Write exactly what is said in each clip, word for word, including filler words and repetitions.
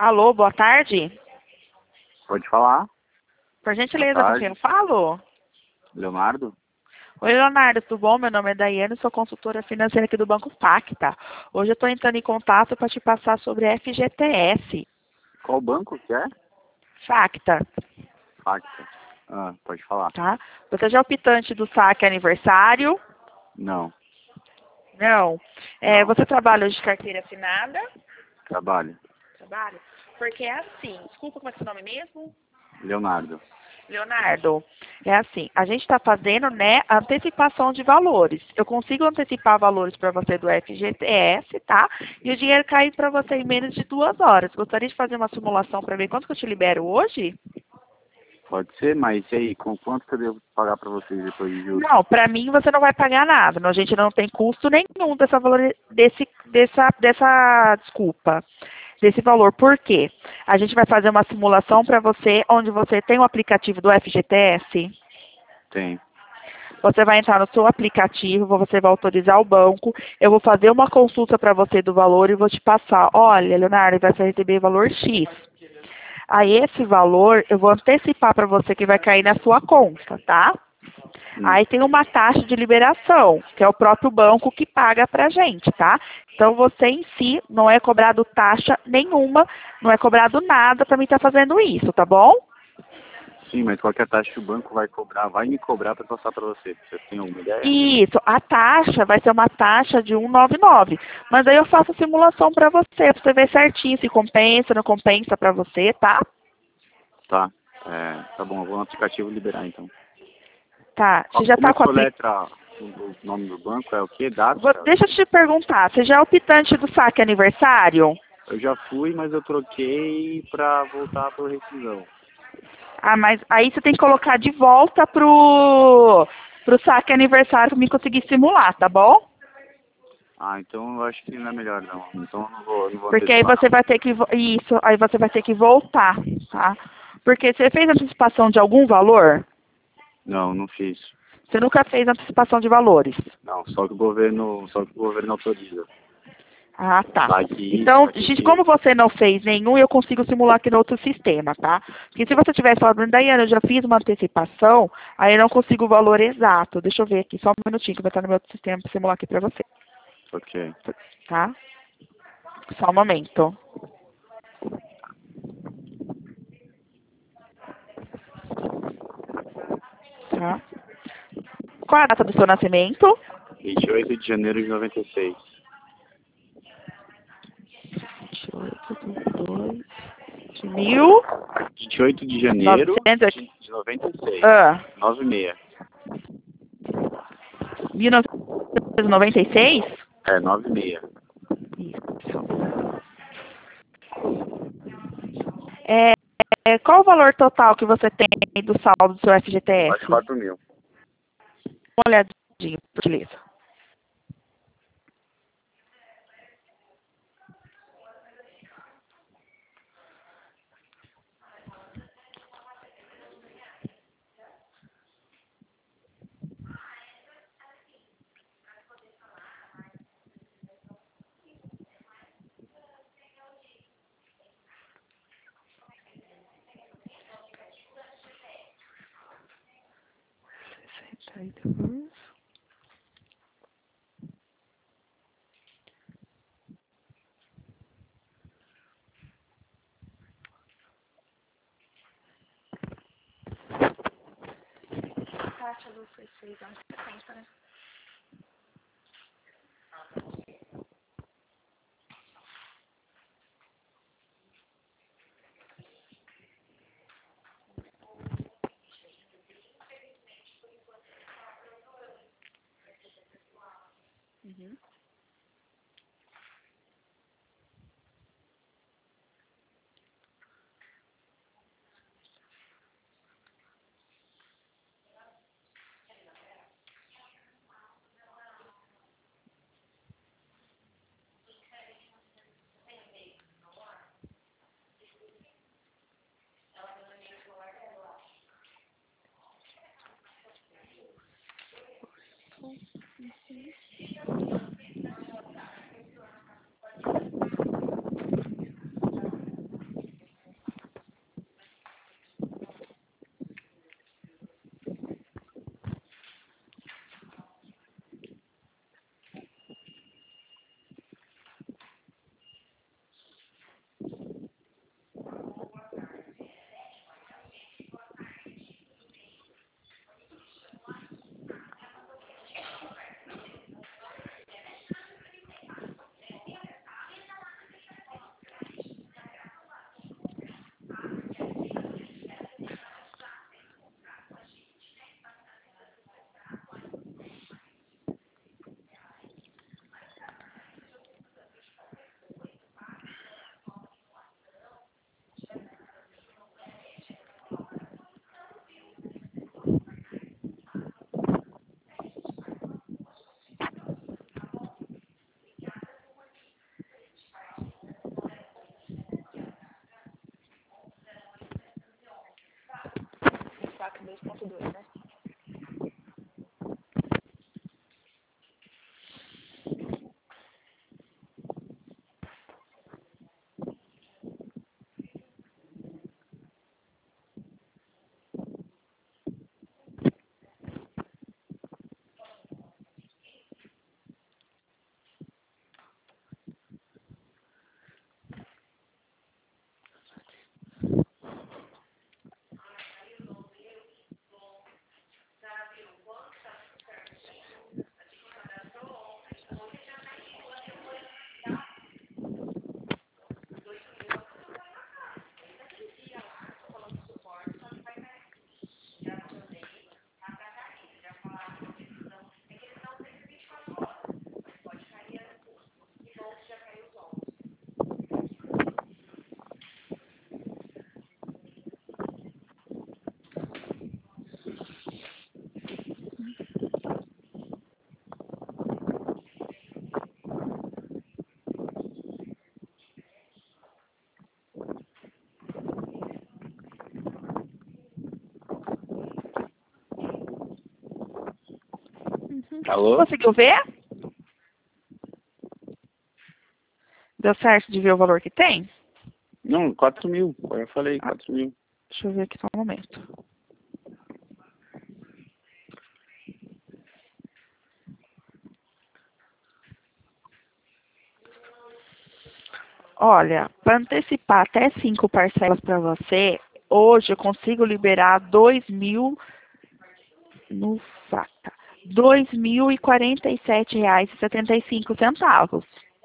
Alô, boa tarde. Pode falar. Por Boa gentileza, com quem eu tarde. falo? Leonardo? Oi, Leonardo, tudo bom? Meu nome é Daiane, sou consultora financeira aqui do Banco Pacta. Hoje eu estou entrando em contato para te passar sobre F G T S. Qual banco que é? Facta, Facta. Ah, pode falar. tá? Você já é optante do saque aniversário? Não, Não. É, não. você trabalha hoje de carteira assinada? Trabalho. Trabalho? Porque é assim, desculpa, como é seu nome mesmo? Leonardo. Leonardo, é assim, a gente está fazendo, né, antecipação de valores. Eu consigo antecipar valores para você do F G T S, tá? E o dinheiro cai para você em menos de duas horas. Gostaria de fazer uma simulação para ver quanto que eu te libero hoje? Pode ser, mas e aí, com quanto que eu devo pagar pra vocês depois de juros? Não, para mim você não vai pagar nada. A gente não tem custo nenhum dessa valor, desse, dessa, dessa, desculpa, desse valor. Por quê? A gente vai fazer uma simulação para você, onde você tem o aplicativo do F G T S. Tem. Você vai entrar no seu aplicativo, você vai autorizar o banco, eu vou fazer uma consulta para você do valor e vou te passar. Olha, Leonardo, vai receber valor X. Aí esse valor eu vou antecipar para você que vai cair na sua conta, tá? Hum. Aí tem uma taxa de liberação, que é o próprio banco que paga pra gente, tá? Então você em si não é cobrado taxa nenhuma, não é cobrado nada para mim estar fazendo isso, tá bom? Sim, mas qual que é a taxa que o banco vai cobrar? Vai me cobrar pra passar pra você. Você tem alguma ideia? Isso, a taxa vai ser uma taxa de cento e noventa e nove. Mas aí eu faço a simulação para você, para você ver certinho se compensa, não compensa para você, tá? Tá. É, tá bom, eu vou no aplicativo liberar então. Tá, você Qual- já Como tá é que com a aplicação. soletra o, o nome do banco? É o quê? Data? Deixa eu te perguntar, você já é optante do saque aniversário? Eu já fui, mas eu troquei pra voltar por rescisão. Ah, mas aí você tem que colocar de volta pro, pro saque aniversário para mim conseguir simular, tá bom? Ah, então eu acho que não é melhor não. Então eu não vou, eu não vou Porque aí antecipar você não. vai ter que. vo- Isso, aí você vai ter que voltar, tá? Porque você fez antecipação de algum valor? Não, não fiz. Você nunca fez antecipação de valores. Não, só que o governo, só que o governo autoriza. Ah, tá. Vai que, Então, vai gente, que, como você não fez nenhum, eu consigo simular aqui no outro sistema, tá? Porque se você tivesse falado, Daiane, eu já fiz uma antecipação, aí eu não consigo o valor exato. Deixa eu ver aqui, só um minutinho que vai estar no meu outro sistema para simular aqui para você, ok. tá? Só um momento. Tá? Qual é a data do seu nascimento? vinte e oito de janeiro de noventa e seis. vinte e oito de dois de mil vinte e oito de janeiro novecentos de, de noventa e seis. ah, nove e meia. mil novecentos e noventa e seis? É, nove e meia. Isso. É, é, qual o valor total que você tem do saldo do seu Quase F G T S? quatro mil. Uma olhadinha, por gentileza. sessenta e dois. A taxa do foi seis anos e sessenta, né? Uhum. dois ponto dois, né? Alô? Conseguiu ver? Deu certo de ver o valor que tem? Não, quatro mil. Eu já falei, Ah, quatro mil. deixa eu ver aqui só um momento. Olha, para antecipar até cinco parcelas para você, hoje eu consigo liberar dois mil no faca. Dois mil e quarenta e sete reais e setenta e cinco centavos.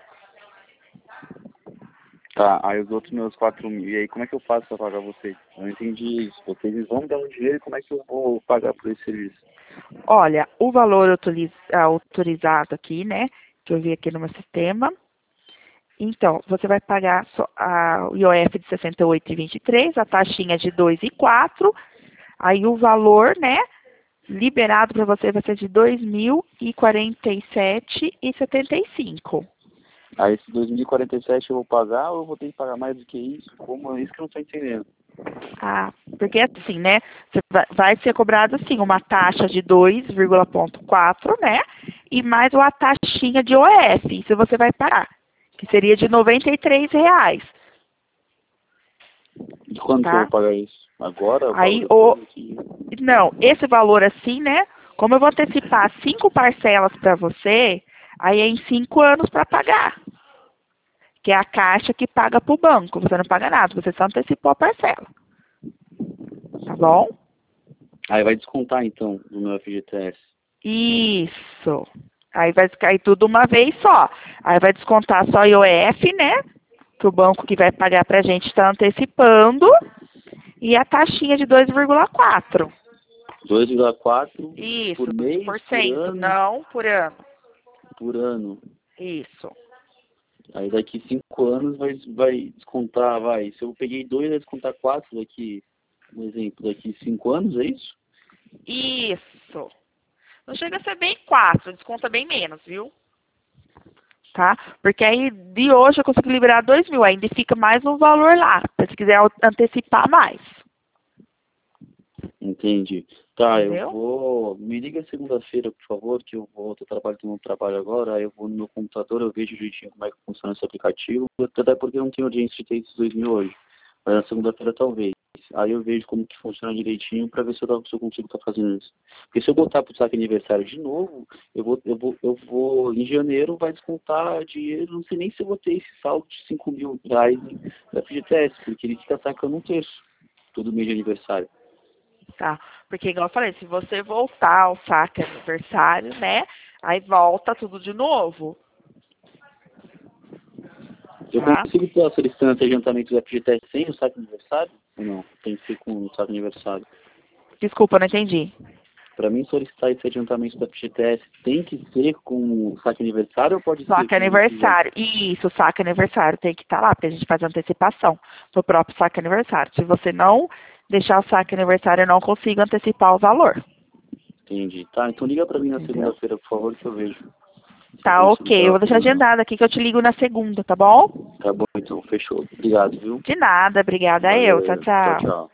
Tá, aí os outros meus quatro mil. E aí, como é que eu faço pra pagar vocês? Eu não entendi isso. Vocês vão me dar um dinheiro e como é que eu vou pagar por esse serviço? Olha, o valor autoriz- autorizado aqui, né? Que eu vi aqui no meu sistema. Então, você vai pagar só a, o I O F de sessenta e oito vírgula vinte e três, a taxinha de dois vírgula quatro. Aí o valor, né? Liberado para você vai ser de dois mil e quarenta e sete reais e setenta e cinco. Aí esses dois mil e quarenta e sete eu vou pagar ou eu vou ter que pagar mais do que isso? Como é isso que eu não tô entendendo? Ah, porque assim, né? Você vai, vai ser cobrado assim uma taxa de dois vírgula quatro, né? E mais uma taxinha de I O F, isso você vai pagar, que seria de noventa e três reais, E quando que eu tá? vou pagar isso? Agora? Eu pago Aí o depois? Aqui? não, esse valor assim, né? Como eu vou antecipar cinco parcelas para você, aí é em cinco anos para pagar. Que é a caixa que paga para o banco. Você não paga nada, você só antecipou a parcela. Tá bom? Aí vai descontar então do meu F G T S. Isso. Aí vai cair tudo uma vez só. Aí vai descontar só I O F, né? Que o banco que vai pagar pra gente está antecipando. E a taxinha de dois vírgula quatro. dois vírgula quatro Isso, por mês, por por cento, ano, não por ano. por ano. Isso. Aí daqui cinco anos vai, vai descontar, vai. Se eu peguei dois, vai descontar quatro daqui, um exemplo, daqui cinco anos, é isso? Isso. Não chega a ser bem quatro, desconta bem menos, viu? Tá? Porque aí de hoje eu consigo liberar dois mil, ainda fica mais um valor lá, se quiser antecipar mais. Entendi. Tá, eu Entendeu? vou. Me liga segunda-feira, por favor, que eu vou. Eu trabalho no trabalho agora, aí eu vou no meu computador, eu vejo direitinho como é que funciona esse aplicativo, até porque eu não tenho urgência de ter esses dois mil hoje. Mas na segunda-feira talvez. Aí eu vejo como que funciona direitinho pra ver se eu, se eu consigo estar fazendo isso. Porque se eu botar pro saque aniversário de novo, eu vou, eu vou, eu vou, em janeiro vai descontar dinheiro, não sei nem se eu vou ter esse saldo de cinco mil reais da F G T S, porque ele fica sacando um terço todo mês de aniversário. Tá? Porque, igual eu falei, se você voltar ao saque aniversário, né? Aí volta tudo de novo. Eu Tá? consigo estar solicitando esse adiantamento do F G T S sem o saque aniversário? Ou não? Tem que ser com o saque aniversário. Desculpa, não entendi. Para mim solicitar esse adiantamento do F G T S tem que ser com o saque aniversário ou pode ser Saque com o que já... aniversário. Isso, saque aniversário tem que estar lá, porque a gente faz antecipação do próprio saque aniversário. Se você não deixar o saque aniversário, eu não consigo antecipar o valor. Entendi. Tá, então liga para mim na Entendeu? segunda-feira, por favor, que eu vejo. Se eu Tá, consigo ok. Eu estar vou deixar fazendo. agendado aqui que eu te ligo na segunda, tá bom? Tá bom, então, fechou. Obrigado, viu? De nada, obrigada a eu. Tchau, Valeu. Tchau, tchau. tchau.